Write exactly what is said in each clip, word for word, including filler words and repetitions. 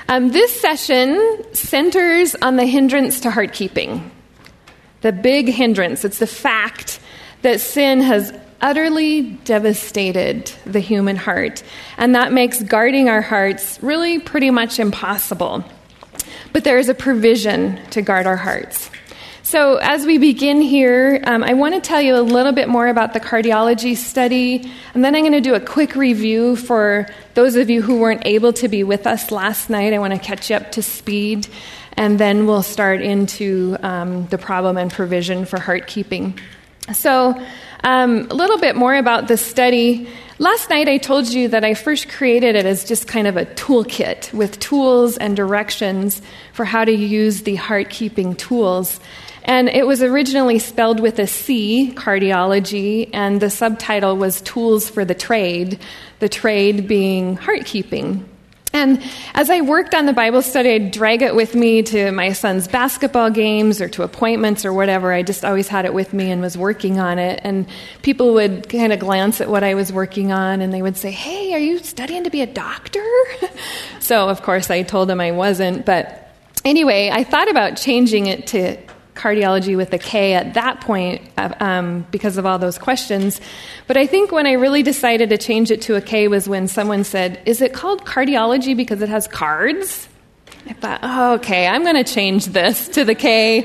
Um, this session centers on the hindrance to heart keeping. The big hindrance. It's the fact that sin has utterly devastated the human heart, and that makes guarding our hearts really pretty much impossible. But there is a provision to guard our hearts. So as we begin here, um, I want to tell you a little bit more about the cardiology study, and then I'm going to do a quick review for those of you who weren't able to be with us last night. I want to catch you up to speed, and then we'll start into um, the problem and provision for heart keeping. So um, a little bit more about the study. Last night I told you that I first created it as just kind of a toolkit with tools and directions for how to use the heart-keeping tools. And it was originally spelled with a C, cardiology, and the subtitle was Tools for the Trade, the trade being heart-keeping. And as I worked on the Bible study, I'd drag it with me to my son's basketball games or to appointments or whatever. I just always had it with me and was working on it. And people would kind of glance at what I was working on, and they would say, "Hey, are you studying to be a doctor?" So, of course, I told them I wasn't. But anyway, I thought about changing it to cardiology with a K at that point um, because of all those questions. But I think when I really decided to change it to a K was when someone said, "Is it called cardiology because it has cards?" I thought, oh, okay, I'm going to change this to the K.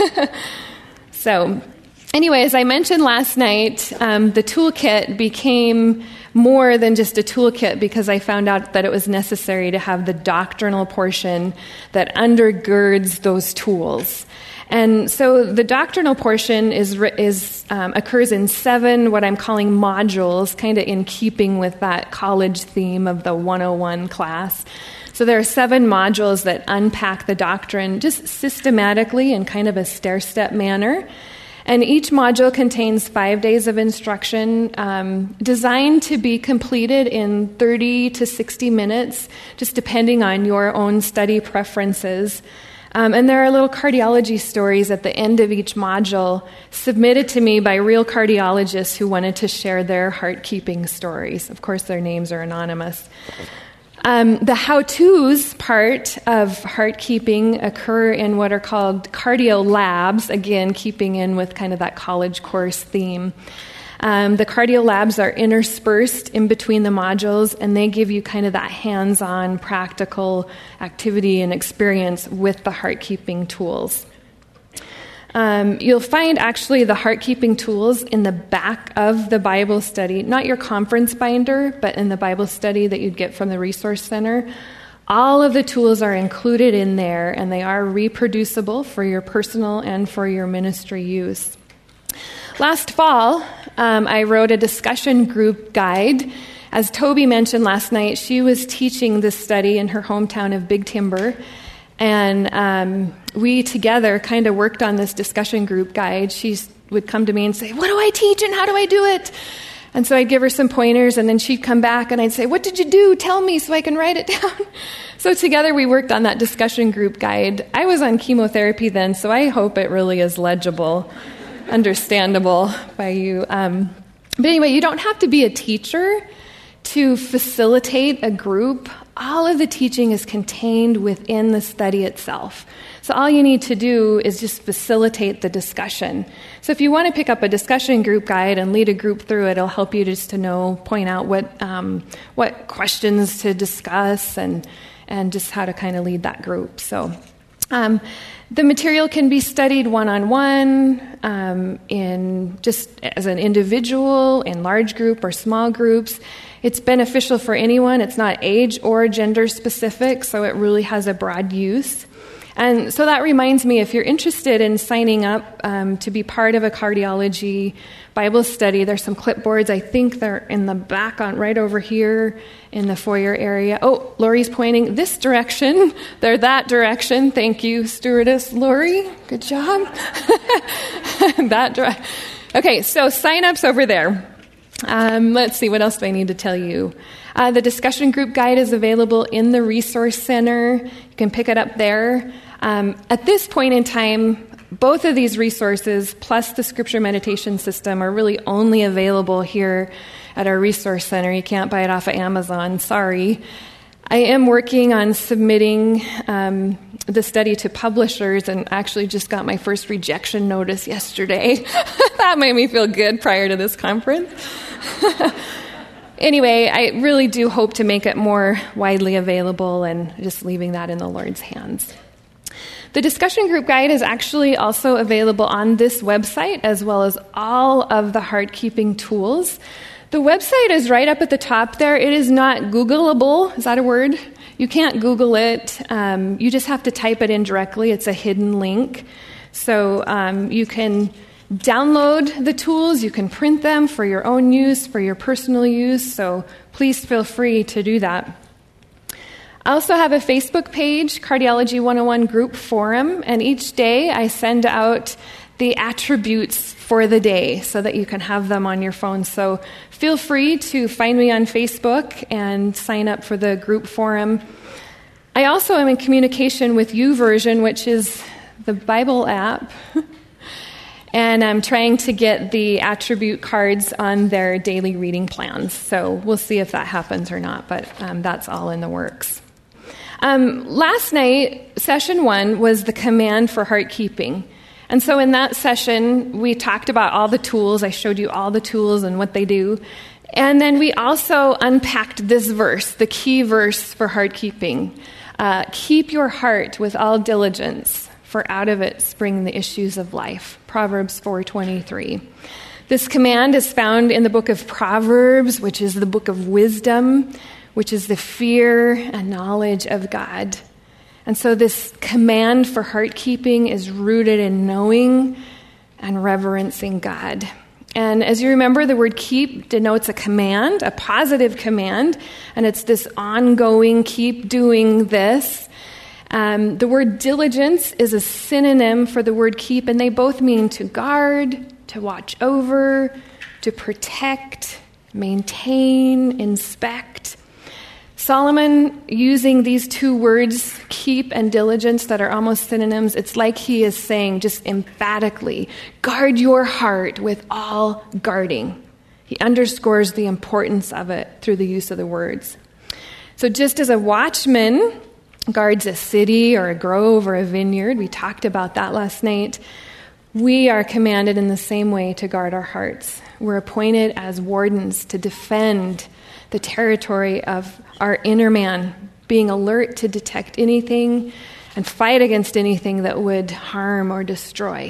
So anyway, as I mentioned last night, um, the toolkit became more than just a toolkit because I found out that it was necessary to have the doctrinal portion that undergirds those tools. And so the doctrinal portion is is um, occurs in seven, what I'm calling modules, kind of in keeping with that college theme of the one oh one class. So there are seven modules that unpack the doctrine just systematically in kind of a stair-step manner. And each module contains five days of instruction um, designed to be completed in thirty to sixty minutes, just depending on your own study preferences. Um, and there are little cardiology stories at the end of each module submitted to me by real cardiologists who wanted to share their heart-keeping stories. Of course, their names are anonymous. Um, the how-tos part of heart-keeping occur in what are called cardio labs, again, keeping in with kind of that college course theme. Um, the cardio labs are interspersed in between the modules, and they give you kind of that hands-on practical activity and experience with the heart-keeping tools. Um, you'll find actually the heart-keeping tools in the back of the Bible study, not your conference binder, but in the Bible study that you'd get from the Resource Center. All of the tools are included in there, and they are reproducible for your personal and for your ministry use. Last fall, um, I wrote a discussion group guide. As Toby mentioned last night, she was teaching this study in her hometown of Big Timber, and um, we together kind of worked on this discussion group guide. She would come to me and say, "What do I teach and how do I do it?" And so I'd give her some pointers, and then she'd come back and I'd say, "What did you do? Tell me so I can write it down." So together we worked on that discussion group guide. I was on chemotherapy then, so I hope it really is legible. Understandable by you. Um, but anyway, you don't have to be a teacher to facilitate a group. All of the teaching is contained within the study itself. So all you need to do is just facilitate the discussion. So if you want to pick up a discussion group guide and lead a group through it, it'll help you just to know, point out what um, what questions to discuss and and just how to kind of lead that group. So um, the material can be studied one-on-one, um, in just as an individual, in large group or small groups. It's beneficial for anyone. It's not age or gender specific, so it really has a broad use. And so that reminds me, if you're interested in signing up um, to be part of a cardiology Bible study, there's some clipboards. I think they're in the back on right over here in the foyer area. Oh, Lori's pointing this direction. They're that direction. Thank you, stewardess Lori. Good job. that dire- Okay, so sign-ups over there. Um, let's see, what else do I need to tell you? Uh, the discussion group guide is available in the Resource Center. You can pick it up there. Um, at this point in time, both of these resources, plus the Scripture Meditation System, are really only available here at our Resource Center. You can't buy it off of Amazon, sorry. I am working on submitting um, the study to publishers, and actually just got my first rejection notice yesterday. That made me feel good prior to this conference. Anyway, I really do hope to make it more widely available, and just leaving that in the Lord's hands. The discussion group guide is actually also available on this website, as well as all of the heart-keeping tools. The website is right up at the top there. It is not Googleable. Is that a word? You can't Google it. Um, you just have to type it in directly. It's a hidden link. So um, you can download the tools. You can print them for your own use, for your personal use. So please feel free to do that. I also have a Facebook page, Cardiology one oh one Group Forum, and each day I send out the attributes for the day so that you can have them on your phone. So feel free to find me on Facebook and sign up for the group forum. I also am in communication with YouVersion, which is the Bible app, and I'm trying to get the attribute cards on their daily reading plans. So we'll see if that happens or not, but um, that's all in the works. Um, last night, session one was the command for heart keeping. And so in that session, we talked about all the tools. I showed you all the tools and what they do. And then we also unpacked this verse, the key verse for heart keeping. Uh, Keep your heart with all diligence, for out of it spring the issues of life. Proverbs four twenty-three. This command is found in the book of Proverbs, which is the book of wisdom, which is the fear and knowledge of God. And so this command for heart keeping is rooted in knowing and reverencing God. And as you remember, the word keep denotes a command, a positive command, and it's this ongoing, keep doing this. Um, the word diligence is a synonym for the word keep, and they both mean to guard, to watch over, to protect, maintain, inspect. Solomon, using these two words, keep and diligence, that are almost synonyms, it's like he is saying just emphatically, guard your heart with all guarding. He underscores the importance of it through the use of the words. So just as a watchman guards a city or a grove or a vineyard, we talked about that last night, we are commanded in the same way to guard our hearts. We're appointed as wardens to defend the territory of our inner man, being alert to detect anything and fight against anything that would harm or destroy.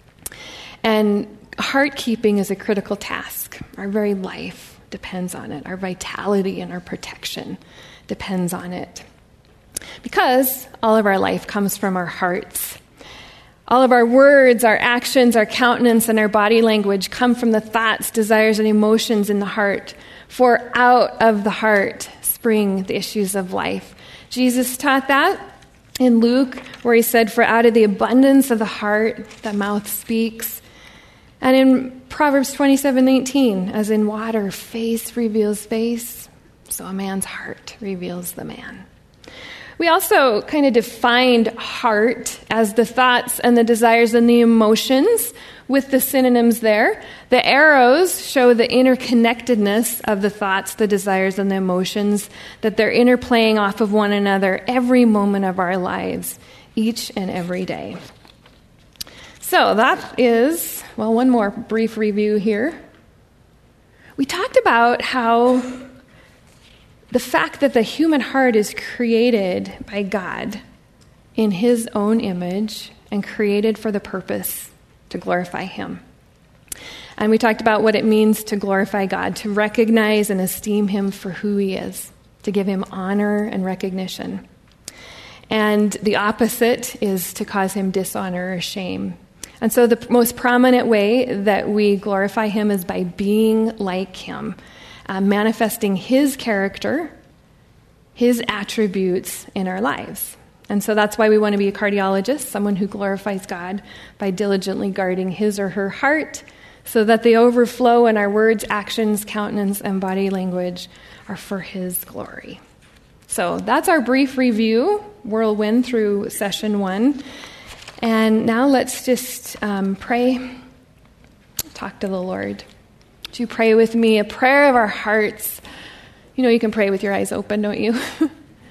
And heart keeping is a critical task. Our very life depends on it. Our vitality and our protection depends on it. Because all of our life comes from our hearts. All of our words, our actions, our countenance, and our body language come from the thoughts, desires, and emotions in the heart. For out of the heart spring the issues of life. Jesus taught that in Luke, where he said, for out of the abundance of the heart, the mouth speaks. And in Proverbs twenty-seven nineteen, as in water, face reveals face, so a man's heart reveals the man. We also kind of defined heart as the thoughts and the desires and the emotions with the synonyms there. The arrows show the interconnectedness of the thoughts, the desires, and the emotions, that they're interplaying off of one another every moment of our lives, each and every day. So that is, well, one more brief review here. We talked about how the fact that the human heart is created by God in his own image and created for the purpose to glorify him. And we talked about what it means to glorify God, to recognize and esteem him for who he is, to give him honor and recognition. And the opposite is to cause him dishonor or shame. And so the most prominent way that we glorify him is by being like him, uh, manifesting his character, his attributes in our lives. And so that's why we want to be a cardiologist, someone who glorifies God by diligently guarding his or her heart so that the overflow in our words, actions, countenance, and body language are for his glory. So that's our brief review, whirlwind through session one. And now let's just um, pray, talk to the Lord. Would you pray with me a prayer of our hearts? You know, you can pray with your eyes open, don't you?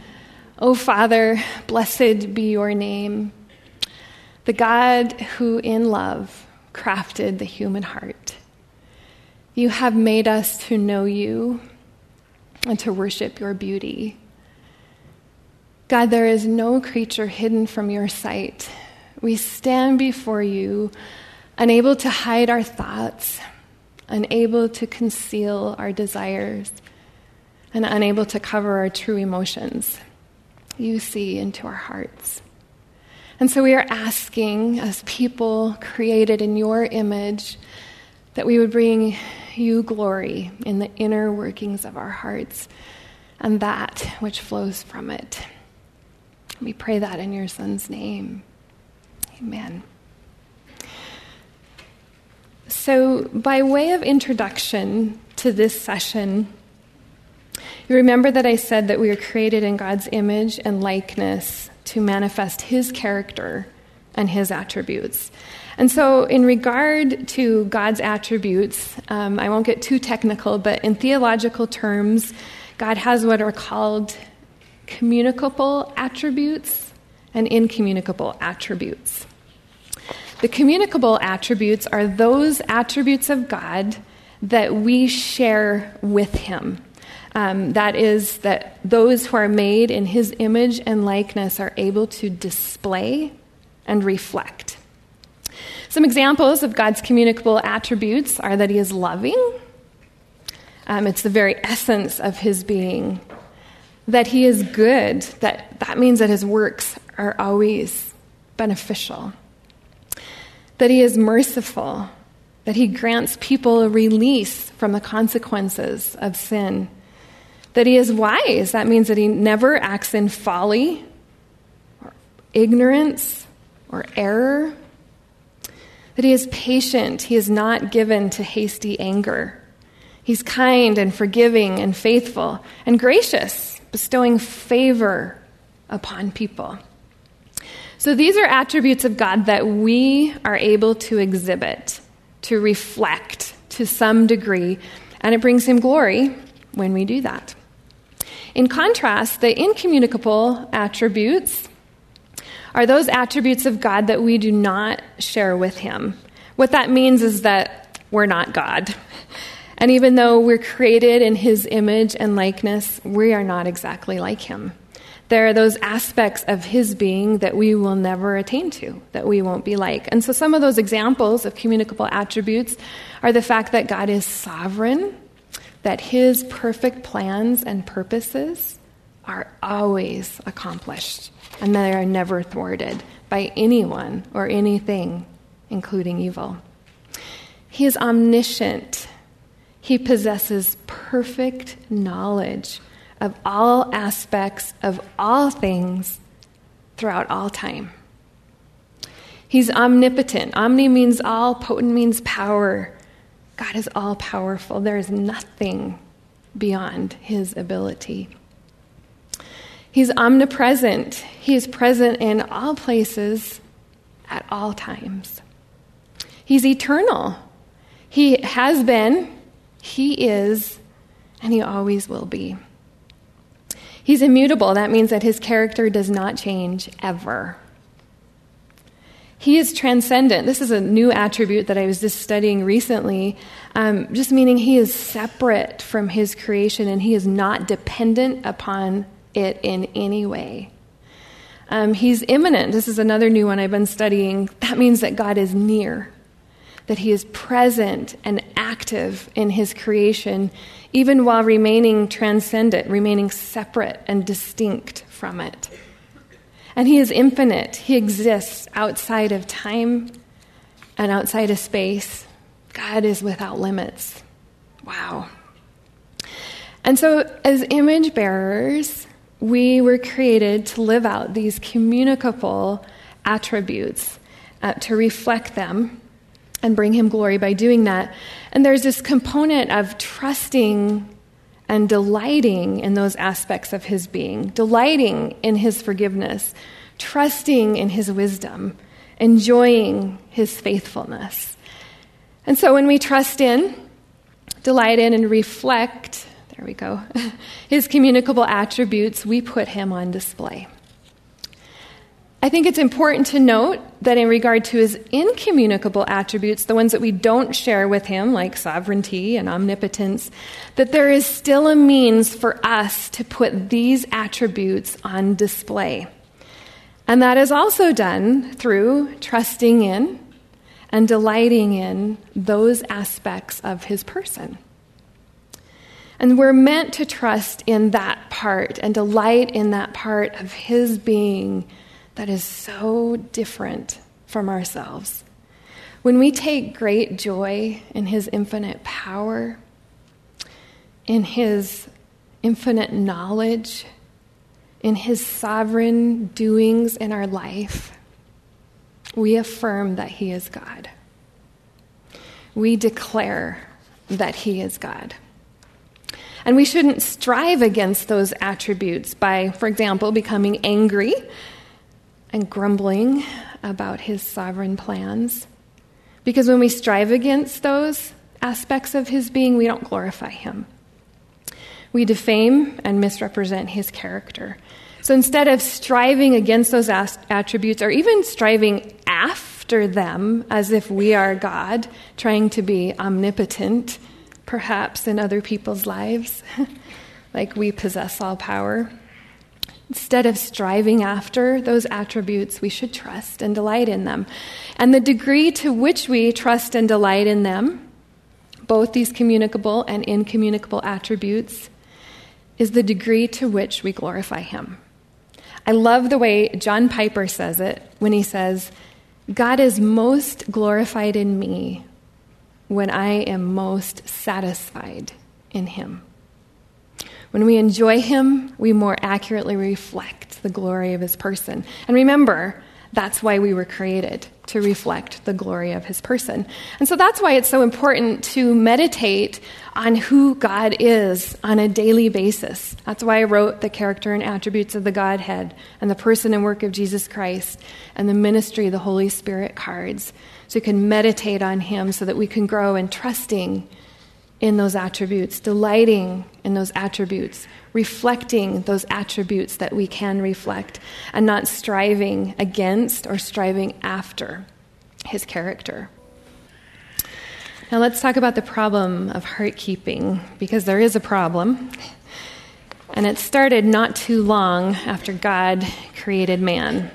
O Father, blessed be your name, the God who in love crafted the human heart. You have made us to know you and to worship your beauty. God, there is no creature hidden from your sight. We stand before you, unable to hide our thoughts, unable to conceal our desires, and unable to cover our true emotions. You see into our hearts. And so we are asking, as people created in your image, that we would bring you glory in the inner workings of our hearts and that which flows from it. We pray that in your Son's name. Amen. So, by way of introduction to this session, you remember that I said that we are created in God's image and likeness to manifest his character and his attributes. And so in regard to God's attributes, um, I won't get too technical, but in theological terms, God has what are called communicable attributes and incommunicable attributes. The communicable attributes are those attributes of God that we share with him. Um, that is, that those who are made in his image and likeness are able to display and reflect. Some examples of God's communicable attributes are that he is loving. Um, it's the very essence of his being. That he is good. That, that means that his works are always beneficial. That he is merciful. That he grants people a release from the consequences of sin. That he is wise. That means that he never acts in folly or ignorance or error. That he is patient. He is not given to hasty anger. He's kind and forgiving and faithful and gracious, bestowing favor upon people. So these are attributes of God that we are able to exhibit, to reflect to some degree, and it brings him glory when we do that. In contrast, the incommunicable attributes are those attributes of God that we do not share with him. What that means is that we're not God. And even though we're created in his image and likeness, we are not exactly like him. There are those aspects of his being that we will never attain to, that we won't be like. And so some of those examples of communicable attributes are the fact that God is sovereign, that his perfect plans and purposes are always accomplished, and they are never thwarted by anyone or anything, including evil. He is omniscient. He possesses perfect knowledge of all aspects of all things throughout all time. He's omnipotent. Omni means all, potent means power. God is all-powerful. There is nothing beyond his ability. He's omnipresent. He is present in all places at all times. He's eternal. He has been, he is, and he always will be. He's immutable. That means that his character does not change ever. He is transcendent. This is a new attribute that I was just studying recently, um, just meaning he is separate from his creation and he is not dependent upon it in any way. Um, he's immanent. This is another new one I've been studying. That means that God is near, that he is present and active in his creation, even while remaining transcendent, remaining separate and distinct from it. And he is infinite. He exists outside of time and outside of space. God is without limits. Wow. And so as image bearers, we were created to live out these communicable attributes, uh, to reflect them and bring him glory by doing that. And there's this component of trusting and delighting in those aspects of his being, delighting in his forgiveness, trusting in his wisdom, enjoying his faithfulness. And so when we trust in, delight in, and reflect, Here we go. His communicable attributes, we put him on display. I think it's important to note that in regard to his incommunicable attributes, the ones that we don't share with him, like sovereignty and omnipotence, that there is still a means for us to put these attributes on display. And that is also done through trusting in and delighting in those aspects of his person. And we're meant to trust in that part and delight in that part of his being that is so different from ourselves. When we take great joy in his infinite power, in his infinite knowledge, in his sovereign doings in our life, we affirm that he is God. We declare that he is God. And we shouldn't strive against those attributes by, for example, becoming angry and grumbling about his sovereign plans. Because when we strive against those aspects of his being, we don't glorify him. We defame and misrepresent his character. So instead of striving against those as- attributes, or even striving after them as if we are God, trying to be omnipotent, perhaps in other people's lives, like we possess all power, instead of striving after those attributes, we should trust and delight in them. And the degree to which we trust and delight in them, both these communicable and incommunicable attributes, is the degree to which we glorify him. I love the way John Piper says it when he says, God is most glorified in me when I am most satisfied in him. When we enjoy him, we more accurately reflect the glory of his person. And remember, that's why we were created, to reflect the glory of his person. And so that's why it's so important to meditate on who God is on a daily basis. That's why I wrote the character and attributes of the Godhead and the person and work of Jesus Christ and the ministry of the Holy Spirit cards. So you can meditate on him so that we can grow in trusting in those attributes, delighting in those attributes, reflecting those attributes that we can reflect, and not striving against or striving after his character. Now let's talk about the problem of heart keeping, because there is a problem, and it started not too long after God created man.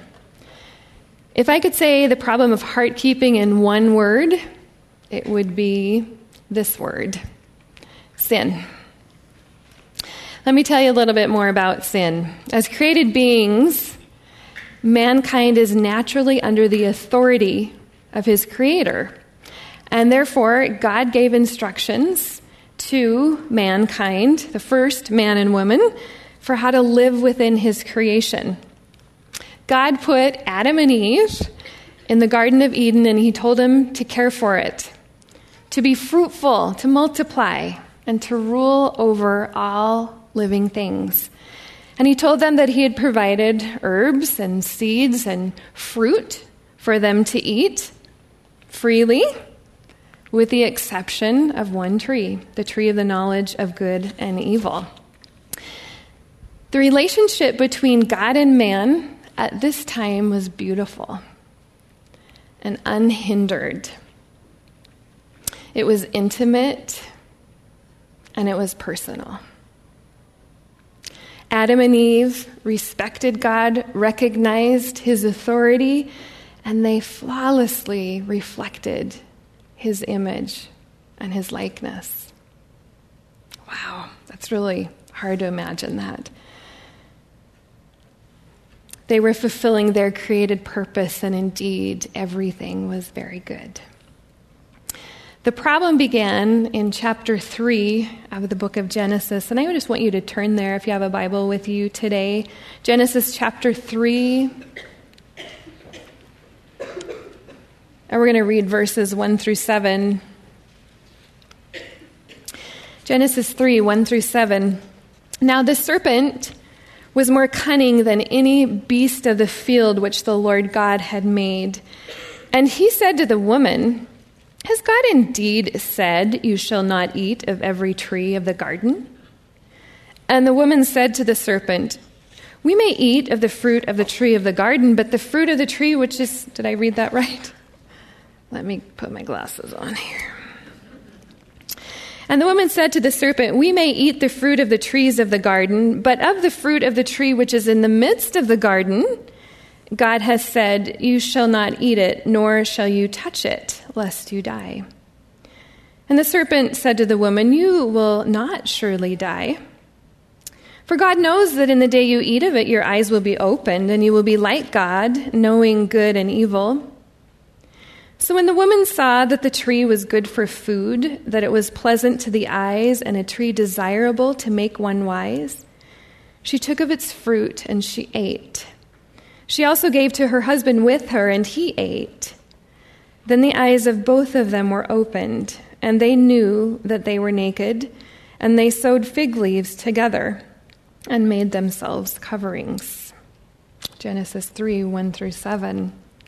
If I could say the problem of heart keeping in one word, it would be this word: sin. Let me tell you a little bit more about sin. As created beings, mankind is naturally under the authority of his creator. And therefore, God gave instructions to mankind, the first man and woman, for how to live within his creation. God put Adam and Eve in the Garden of Eden, and he told them to care for it, to be fruitful, to multiply, and to rule over all living things. And he told them that he had provided herbs and seeds and fruit for them to eat freely, with the exception of one tree, the tree of the knowledge of good and evil. The relationship between God and man at this time was beautiful and unhindered. It was intimate, and it was personal. Adam and Eve respected God, recognized his authority, and they flawlessly reflected his image and his likeness. Wow, that's really hard to imagine that. They were fulfilling their created purpose, and indeed, everything was very good. The problem began in chapter three of the book of Genesis, and I would just want you to turn there if you have a Bible with you today. Genesis chapter three, and we're going to read verses one through seven. Genesis three, one through seven. Now the serpent was more cunning than any beast of the field which the Lord God had made. And he said to the woman, "Has God indeed said, 'You shall not eat of every tree of the garden?' And the woman said to the serpent, "We may eat of the fruit of the tree of the garden, but the fruit of the tree which is..." Did I read that right? Let me put my glasses on here. And the woman said to the serpent, "We may eat the fruit of the trees of the garden, but of the fruit of the tree which is in the midst of the garden, God has said, 'You shall not eat it, nor shall you touch it, lest you die.' And the serpent said to the woman, 'You will not surely die. For God knows that in the day you eat of it, your eyes will be opened, and you will be like God, knowing good and evil.' So when the woman saw that the tree was good for food, that it was pleasant to the eyes, and a tree desirable to make one wise, she took of its fruit and she ate. She also gave to her husband with her, and he ate. Then the eyes of both of them were opened, and they knew that they were naked, and they sewed fig leaves together and made themselves coverings." Genesis three, one through seven.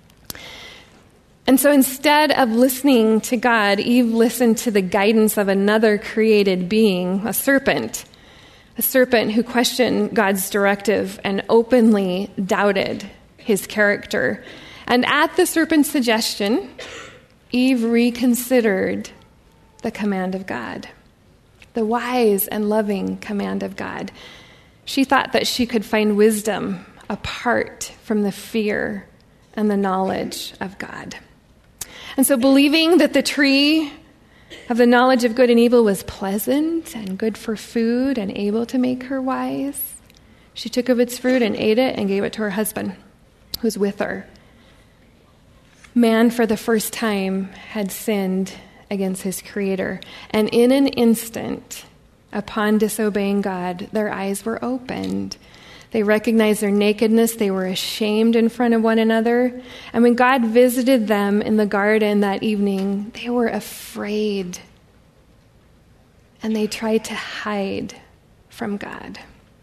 And so instead of listening to God, Eve listened to the guidance of another created being, a serpent, a serpent who questioned God's directive and openly doubted his character. And at the serpent's suggestion, Eve reconsidered the command of God, the wise and loving command of God. She thought that she could find wisdom apart from the fear and the knowledge of God. And so believing that the tree of the knowledge of good and evil was pleasant and good for food and able to make her wise, she took of its fruit and ate it and gave it to her husband, who was with her. Man, for the first time, had sinned against his Creator. And in an instant, upon disobeying God, their eyes were opened. They recognized their nakedness. They were ashamed in front of one another. And when God visited them in the garden that evening, they were afraid. And they tried to hide from God.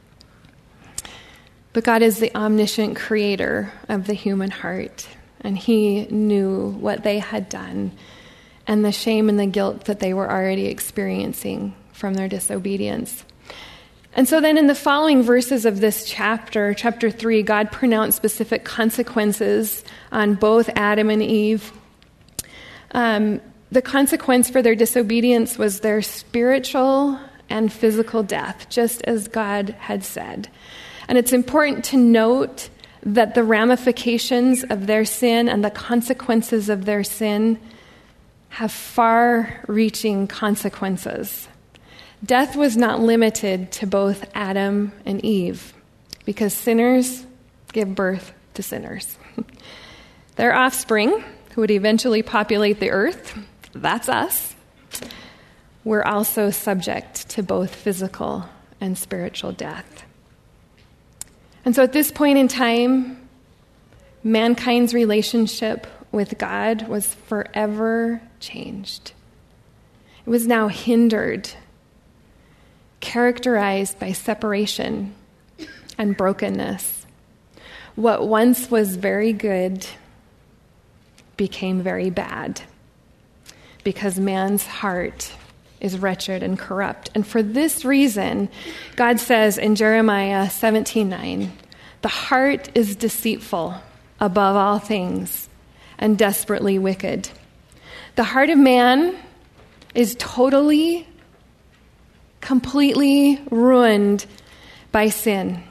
But God is the omniscient creator of the human heart. And he knew what they had done and the shame and the guilt that they were already experiencing from their disobedience. And so then in the following verses of this chapter, chapter three, God pronounced specific consequences on both Adam and Eve. Um, the consequence for their disobedience was their spiritual and physical death, just as God had said. And it's important to note that the ramifications of their sin and the consequences of their sin have far-reaching consequences. Death was not limited to both Adam and Eve, because sinners give birth to sinners. Their offspring, who would eventually populate the earth, that's us, were also subject to both physical and spiritual death. And so at this point in time, mankind's relationship with God was forever changed. It was now hindered, characterized by separation and brokenness. What once was very good became very bad because man's heart is wretched and corrupt. And for this reason, God says in Jeremiah seventeen nine, "The heart is deceitful above all things and desperately wicked." The heart of man is totally, completely ruined by sin.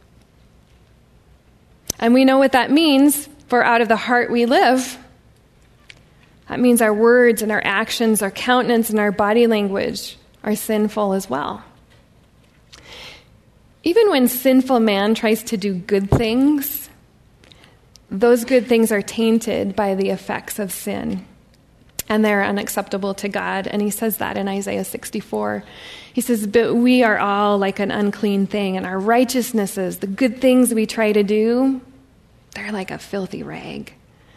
And we know what that means, for out of the heart we live. That means our words and our actions, our countenance and our body language are sinful as well. Even when sinful man tries to do good things, those good things are tainted by the effects of sin, and they're unacceptable to God. And he says that in Isaiah sixty-four. He says, "But we are all like an unclean thing, and our righteousnesses, the good things we try to do, they're like a filthy rag."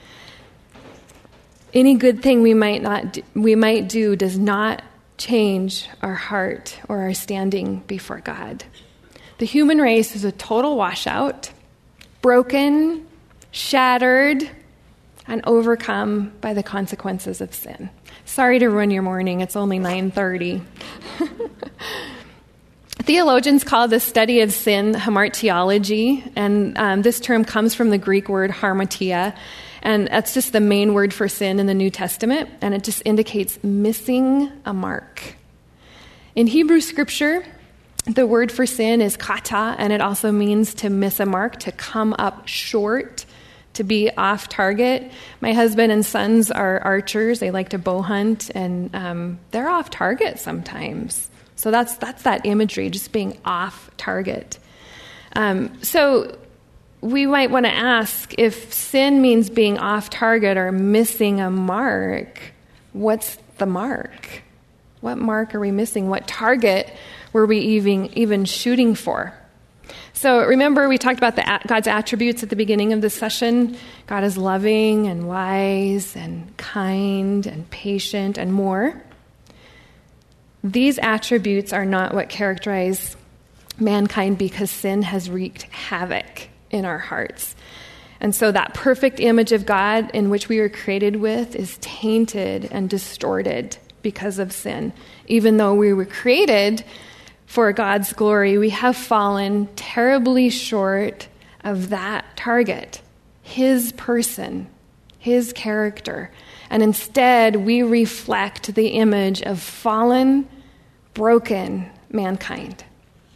Any good thing we might not do, we might do does not change our heart or our standing before God. The human race is a total washout, broken, shattered, and overcome by the consequences of sin. Sorry to ruin your morning. It's only nine thirty. Theologians call the study of sin hamartiology, and um, this term comes from the Greek word harmatia, and that's just the main word for sin in the New Testament, and it just indicates missing a mark. In Hebrew scripture, the word for sin is kata, and it also means to miss a mark, to come up short, to be off target. My husband and sons are archers. They like to bow hunt, and um, they're off target sometimes. So that's that's that imagery, just being off target. Um, so we might want to ask, if sin means being off target or missing a mark, what's the mark? What mark are we missing? What target were we even, even shooting for? So remember, we talked about the, God's attributes at the beginning of this session. God is loving and wise and kind and patient and more. These attributes are not what characterize mankind, because sin has wreaked havoc in our hearts. And so that perfect image of God in which we were created with is tainted and distorted because of sin. Even though we were created for God's glory, we have fallen terribly short of that target, His person, His character. And instead, we reflect the image of fallen, broken mankind.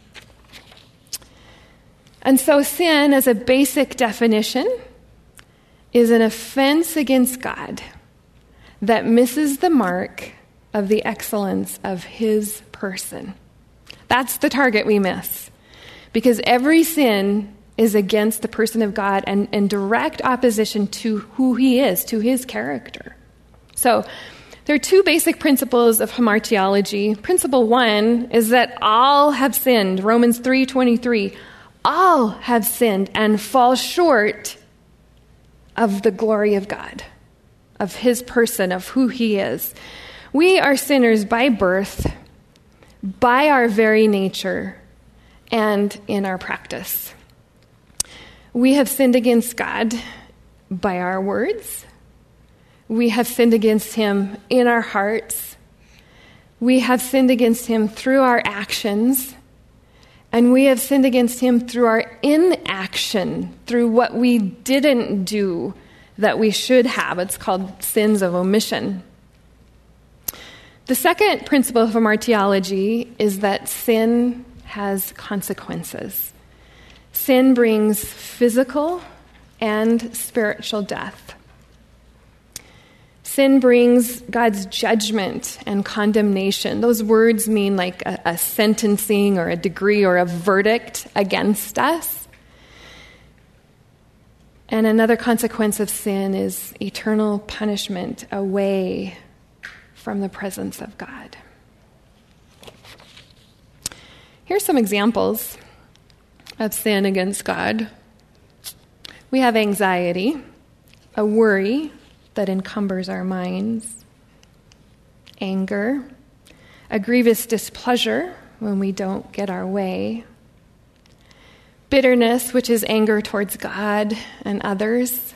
And so sin, as a basic definition, is an offense against God that misses the mark of the excellence of His person. That's the target we miss, because every sin is against the person of God and in direct opposition to who He is, to His character. So there are two basic principles of hamartiology. Principle one is that all have sinned. Romans three twenty-three, all have sinned and fall short of the glory of God, of His person, of who He is. We are sinners by birth, by our very nature, and in our practice. We have sinned against God by our words. We have sinned against Him in our hearts. We have sinned against Him through our actions. And we have sinned against Him through our inaction, through what we didn't do that we should have. It's called sins of omission. The second principle of hamartiology is that sin has consequences. Sin brings physical and spiritual death. Sin brings God's judgment and condemnation. Those words mean like a, a sentencing or a decree or a verdict against us. And another consequence of sin is eternal punishment away from the presence of God. Here's some examples of sin against God. We have anxiety, a worry that encumbers our minds, anger, a grievous displeasure when we don't get our way, bitterness, which is anger towards God and others,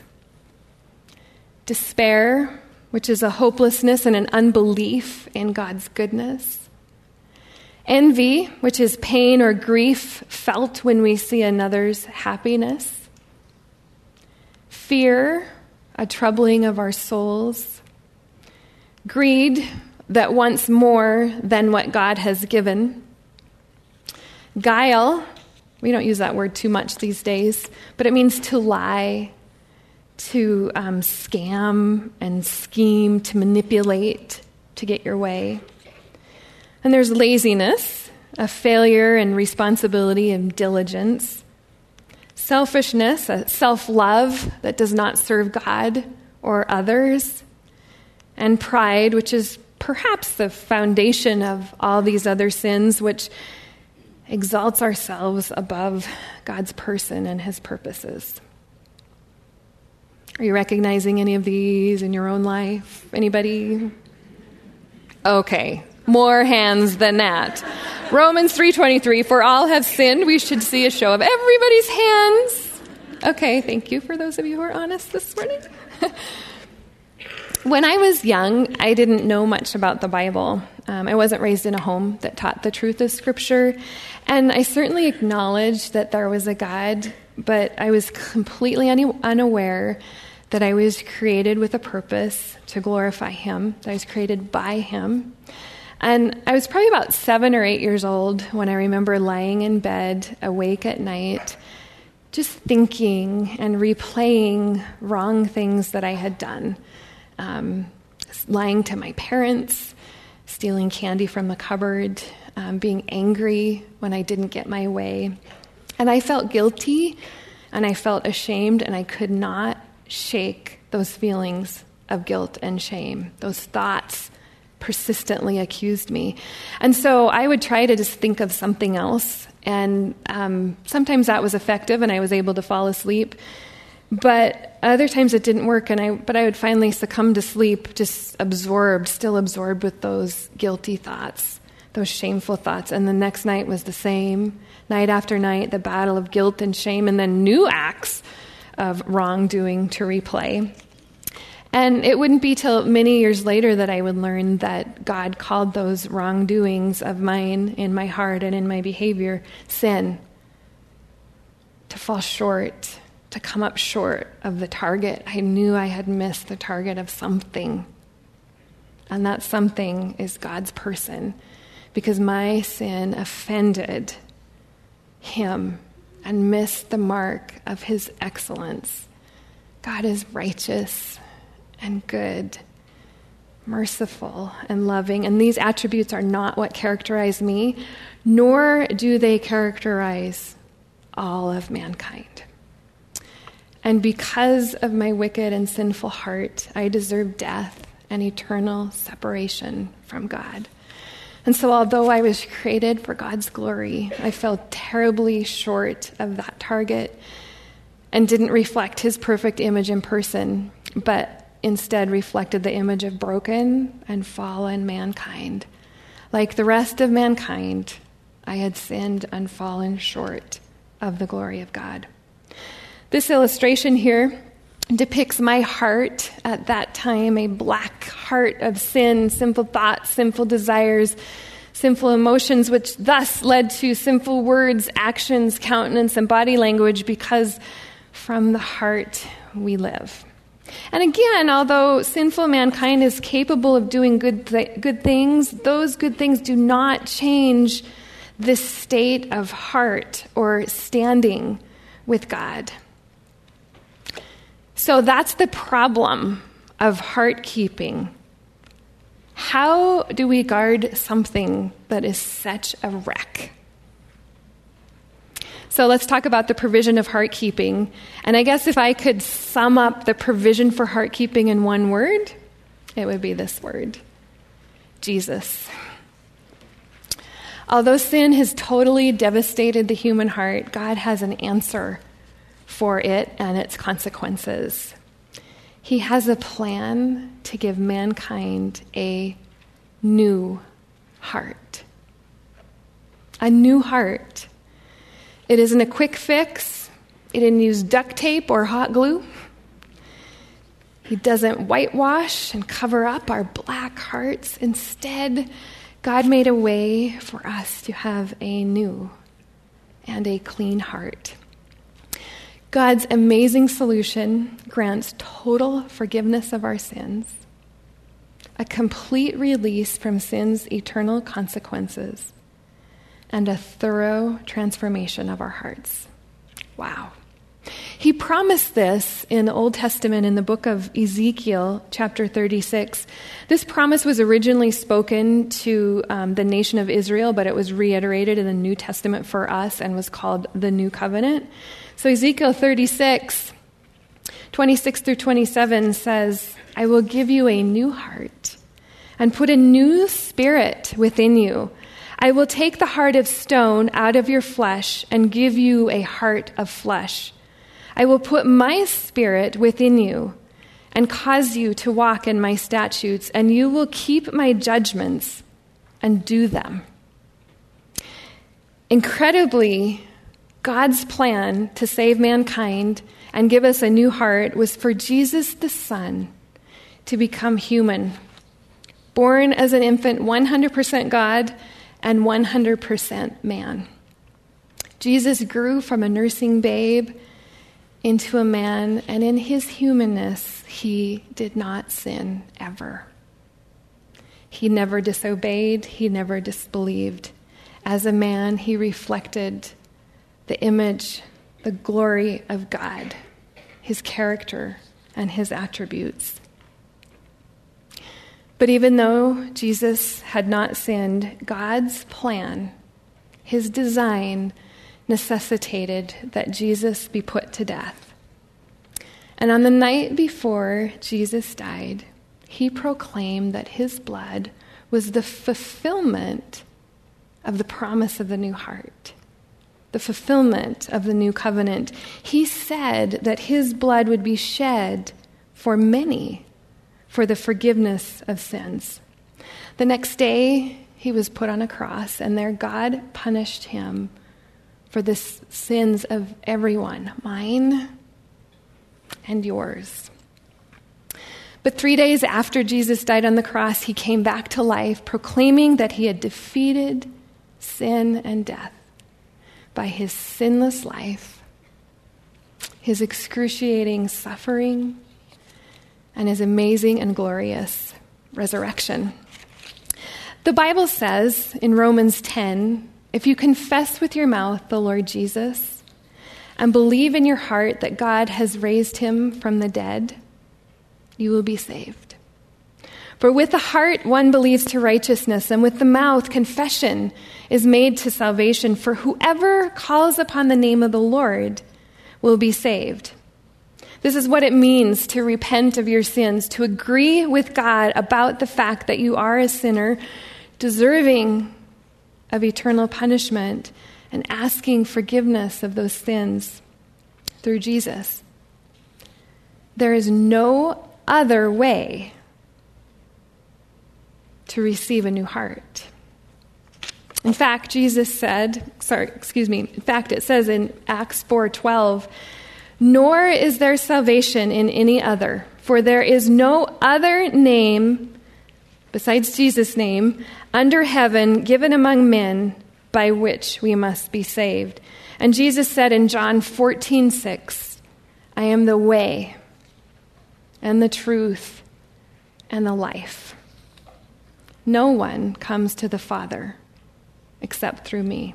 despair, which is a hopelessness and an unbelief in God's goodness, envy, which is pain or grief felt when we see another's happiness, fear, a troubling of our souls, greed that wants more than what God has given, guile, we don't use that word too much these days, but it means to lie, to um, scam and scheme, to manipulate, to get your way. And there's laziness, a failure in responsibility and diligence. Selfishness, a self-love that does not serve God or others. And pride, which is perhaps the foundation of all these other sins, which exalts ourselves above God's person and His purposes. Are you recognizing any of these in your own life? Anybody? Okay, more hands than that. Romans three twenty-three, for all have sinned. We should see a show of everybody's hands. Okay, thank you for those of you who are honest this morning. When I was young, I didn't know much about the Bible. Um, I wasn't raised in a home that taught the truth of Scripture, and I certainly acknowledged that there was a God, but I was completely un- unaware that I was created with a purpose to glorify Him, that I was created by Him. And I was probably about seven or eight years old when I remember lying in bed, awake at night, just thinking and replaying wrong things that I had done. Um, lying to my parents, stealing candy from the cupboard, um, being angry when I didn't get my way. And I felt guilty, and I felt ashamed, and I could not shake those feelings of guilt and shame. Those thoughts persistently accused me. And so I would try to just think of something else, and um, sometimes that was effective, and I was able to fall asleep. But other times it didn't work, and I but I would finally succumb to sleep, just absorbed, still absorbed with those guilty thoughts, those shameful thoughts. And the next night was the same, night after night, the battle of guilt and shame, and then new acts of wrongdoing to replay. And it wouldn't be till many years later that I would learn that God called those wrongdoings of mine in my heart and in my behavior sin, to fall short, to come up short of the target. I knew I had missed the target of something. And that something is God's person, because my sin offended Him and missed the mark of His excellence. God is righteous and good, merciful and loving, and these attributes are not what characterize me, nor do they characterize all of mankind. And because of my wicked and sinful heart, I deserve death and eternal separation from God. And so although I was created for God's glory, I fell terribly short of that target and didn't reflect His perfect image in person, but instead reflected the image of broken and fallen mankind. Like the rest of mankind, I had sinned and fallen short of the glory of God. This illustration here depicts my heart at that time, a black heart of sin, sinful thoughts, sinful desires, sinful emotions, which thus led to sinful words, actions, countenance, and body language, because from the heart we live. And again, although sinful mankind is capable of doing good th- good things, those good things do not change this state of heart or standing with God. So that's the problem of heart keeping. How do we guard something that is such a wreck? So let's talk about the provision of heart keeping. And I guess if I could sum up the provision for heart keeping in one word, it would be this word: Jesus. Although sin has totally devastated the human heart, God has an answer for it and its consequences. He has a plan to give mankind a new heart. A new heart. It isn't a quick fix. He didn't use duct tape or hot glue. He doesn't whitewash and cover up our black hearts. Instead, God made a way for us to have a new and a clean heart. God's amazing solution grants total forgiveness of our sins, a complete release from sin's eternal consequences, and a thorough transformation of our hearts. Wow. He promised this in the Old Testament in the book of Ezekiel, chapter thirty-six. This promise was originally spoken to um, the nation of Israel, but it was reiterated in the New Testament for us and was called the New Covenant. So Ezekiel thirty-six, twenty-six through twenty-seven says, "I will give you a new heart and put a new spirit within you. I will take the heart of stone out of your flesh and give you a heart of flesh. I will put my spirit within you and cause you to walk in my statutes, and you will keep my judgments and do them." Incredibly, God's plan to save mankind and give us a new heart was for Jesus the Son to become human, born as an infant, one hundred percent God and one hundred percent man. Jesus grew from a nursing babe into a man, and in his humanness, he did not sin ever. He never disobeyed, he never disbelieved. As a man, he reflected the image, the glory of God, his character, and his attributes. But even though Jesus had not sinned, God's plan, his design, necessitated that Jesus be put to death. And on the night before Jesus died, he proclaimed that his blood was the fulfillment of the promise of the new heart, the fulfillment of the new covenant. He said that his blood would be shed for many for the forgiveness of sins. The next day, he was put on a cross, and there God punished him for the sins of everyone, mine and yours. But three days after Jesus died on the cross, he came back to life, proclaiming that he had defeated sin and death by his sinless life, his excruciating suffering, and his amazing and glorious resurrection. The Bible says in Romans ten, if you confess with your mouth the Lord Jesus and believe in your heart that God has raised him from the dead, you will be saved. For with the heart one believes to righteousness, and with the mouth confession is made to salvation. For whoever calls upon the name of the Lord will be saved. This is what it means to repent of your sins, to agree with God about the fact that you are a sinner, deserving of eternal punishment, and asking forgiveness of those sins through Jesus. There is no other way to receive a new heart. In fact, Jesus said, sorry, excuse me, in fact, it says in Acts four twelve, nor is there salvation in any other, for there is no other name besides Jesus' name under heaven given among men by which we must be saved. And Jesus said in John fourteen six, I am the way and the truth and the life. No one comes to the Father except through me.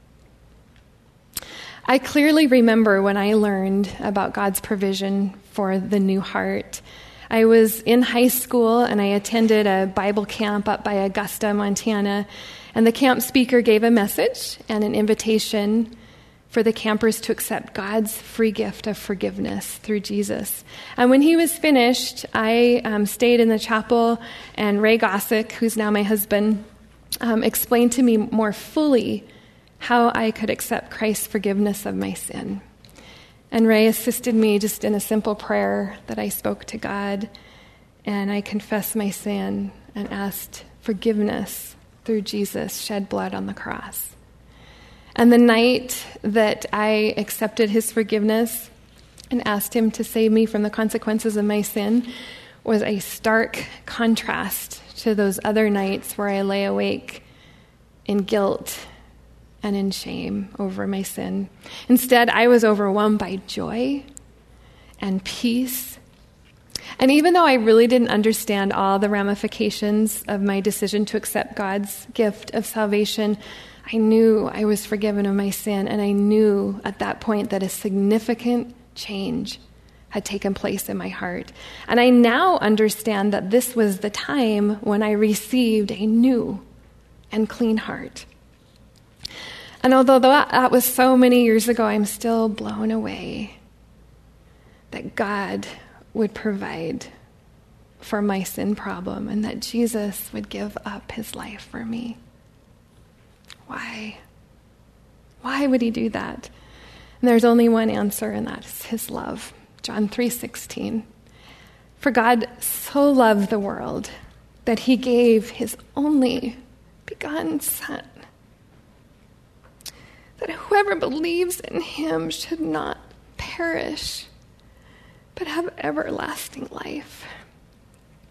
I clearly remember when I learned about God's provision for the new heart. I was in high school and I attended a Bible camp up by Augusta, Montana, and the camp speaker gave a message and an invitation for the campers to accept God's free gift of forgiveness through Jesus. And when he was finished, I um, stayed in the chapel, and Ray Gossick, who's now my husband, um, explained to me more fully how I could accept Christ's forgiveness of my sin. And Ray assisted me just in a simple prayer that I spoke to God, and I confessed my sin and asked forgiveness through Jesus' shed blood on the cross. And the night that I accepted his forgiveness and asked him to save me from the consequences of my sin was a stark contrast to those other nights where I lay awake in guilt and in shame over my sin. Instead, I was overwhelmed by joy and peace. And even though I really didn't understand all the ramifications of my decision to accept God's gift of salvation, I knew I was forgiven of my sin, and I knew at that point that a significant change had taken place in my heart. And I now understand that this was the time when I received a new and clean heart. And although that was so many years ago, I'm still blown away that God would provide for my sin problem and that Jesus would give up his life for me. Why? Why would he do that? And there's only one answer, and that's his love. John three sixteen. For God so loved the world that he gave his only begotten Son, that whoever believes in him should not perish, but have everlasting life.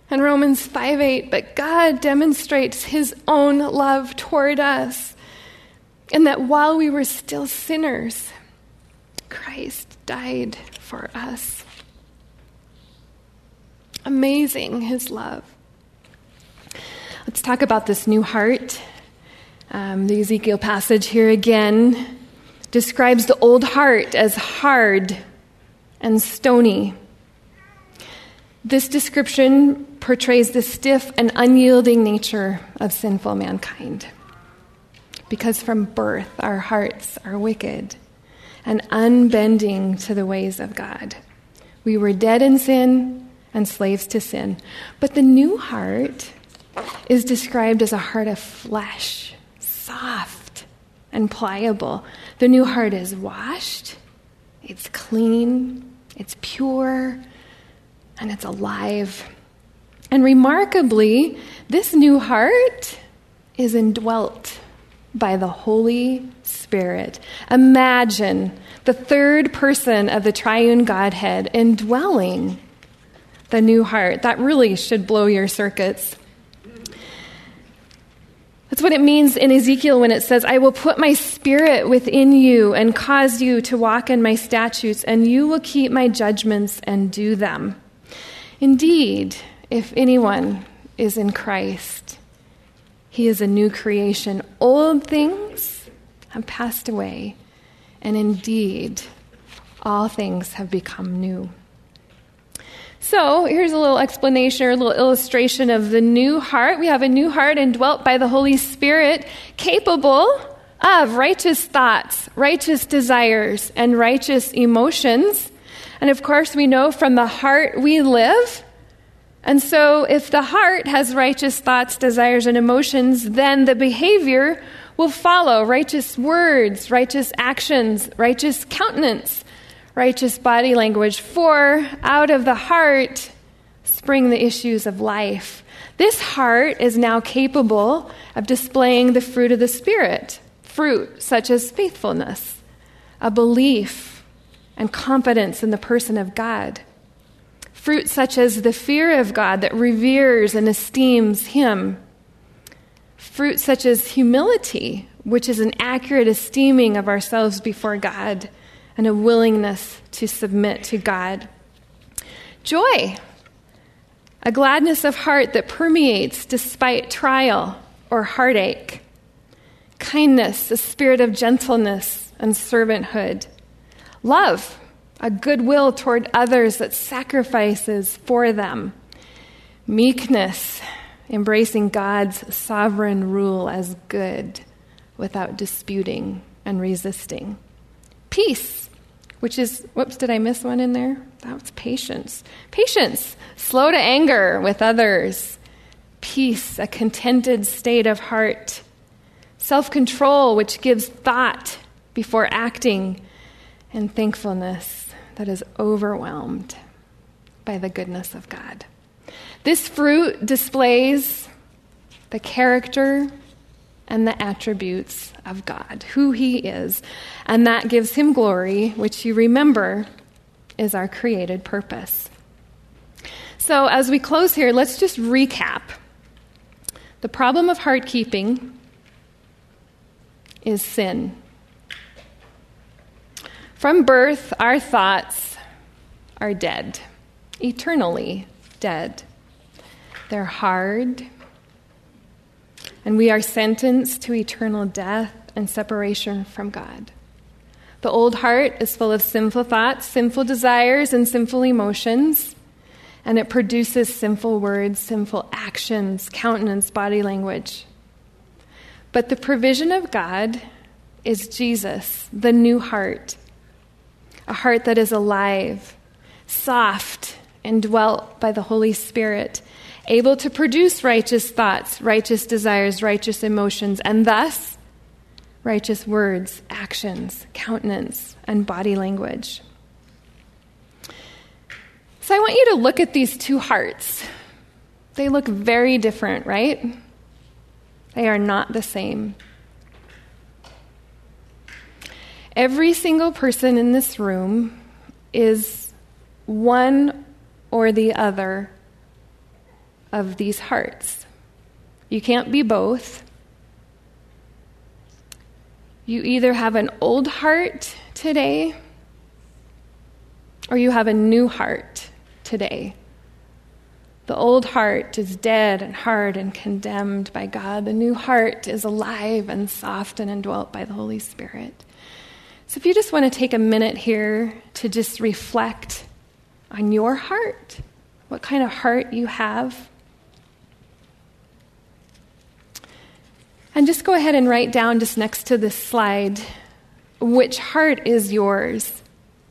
And Romans five eight, but God demonstrates his own love toward us, and that while we were still sinners, Christ died for us. Amazing, his love. Let's talk about this new heart. Um, the Ezekiel passage here again describes the old heart as hard and stony. This description portrays the stiff and unyielding nature of sinful mankind. Because from birth, our hearts are wicked and unbending to the ways of God. We were dead in sin and slaves to sin. But the new heart is described as a heart of flesh, soft and pliable. The new heart is washed, it's clean, it's pure, and it's alive. And remarkably, this new heart is indwelt by the Holy Spirit. Imagine the third person of the triune Godhead indwelling the new heart. That really should blow your circuits. That's what it means in Ezekiel when it says, I will put my spirit within you and cause you to walk in my statutes, and you will keep my judgments and do them. Indeed, if anyone is in Christ, he is a new creation. Old things have passed away, and indeed, all things have become new. So here's a little explanation or a little illustration of the new heart. We have a new heart indwelt by the Holy Spirit, capable of righteous thoughts, righteous desires, and righteous emotions. And of course, we know from the heart we live. And so if the heart has righteous thoughts, desires, and emotions, then the behavior will follow. Righteous words, righteous actions, righteous countenance, righteous body language. For out of the heart spring the issues of life. This heart is now capable of displaying the fruit of the Spirit, fruit such as faithfulness, a belief, and confidence in the person of God. Fruit such as the fear of God that reveres and esteems him. Fruit such as humility, which is an accurate esteeming of ourselves before God and a willingness to submit to God. Joy, a gladness of heart that permeates despite trial or heartache. Kindness, a spirit of gentleness and servanthood. Love, a goodwill toward others that sacrifices for them. Meekness, embracing God's sovereign rule as good without disputing and resisting. Peace, which is, whoops, did I miss one in there? That was patience. Patience, slow to anger with others. Peace, a contented state of heart. Self-control, which gives thought before acting. And thankfulness that is overwhelmed by the goodness of God. This fruit displays the character and the attributes of God, who he is, and that gives him glory, which you remember is our created purpose. So as we close here, let's just recap. The problem of heart keeping is sin. From birth, our thoughts are dead, eternally dead. They're hard, and we are sentenced to eternal death and separation from God. The old heart is full of sinful thoughts, sinful desires, and sinful emotions, and it produces sinful words, sinful actions, countenance, body language. But the provision of God is Jesus, the new heart, a heart that is alive, soft, and dwelt by the Holy Spirit, able to produce righteous thoughts, righteous desires, righteous emotions, and thus righteous words, actions, countenance, and body language. So I want you to look at these two hearts. They look very different, right? They are not the same. Every single person in this room is one or the other of these hearts. You can't be both. You either have an old heart today, or you have a new heart today. The old heart is dead and hard and condemned by God. The new heart is alive and soft and indwelt by the Holy Spirit. So if you just want to take a minute here to just reflect on your heart, what kind of heart you have. And just go ahead and write down just next to this slide, which heart is yours?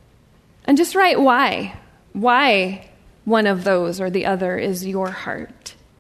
And just write why. Why one of those or the other is your heart.